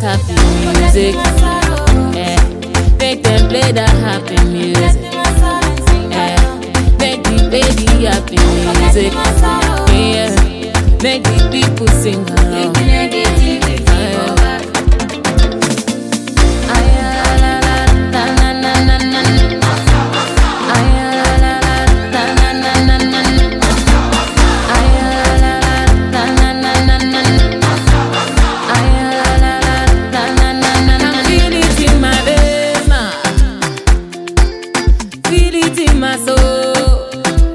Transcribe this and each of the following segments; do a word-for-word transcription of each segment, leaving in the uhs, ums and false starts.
happy music. Yeah. Make them play that happy music. Yeah. Make the baby happy music. Yeah. Make the people sing along. My soul,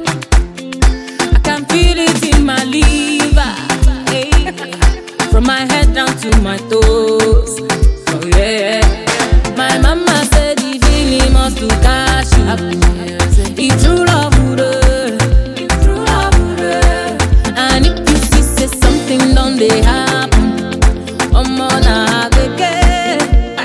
I can feel it in my liver, hey. From my head down to my toes. Oh yeah, my mama said the feeling must to cash you. It's true love, it's true love. And if you see say something done they happen, I'm on a hey.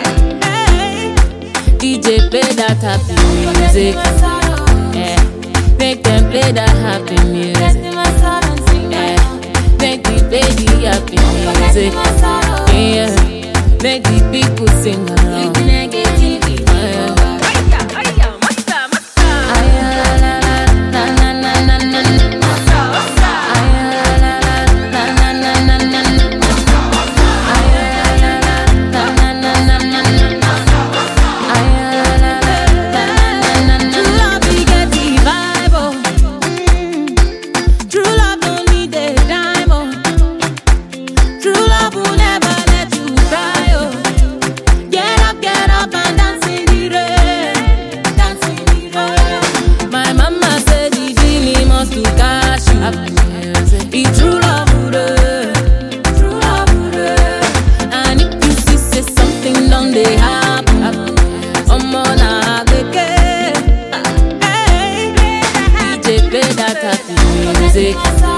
D J play that happy music. Yeah. Make them play that happy music. Yeah. Make the baby happy music. Yeah. Make the people sing along. It's true love, true love. And if you see say something done they happen, I'm on a hey. D J play that happy music.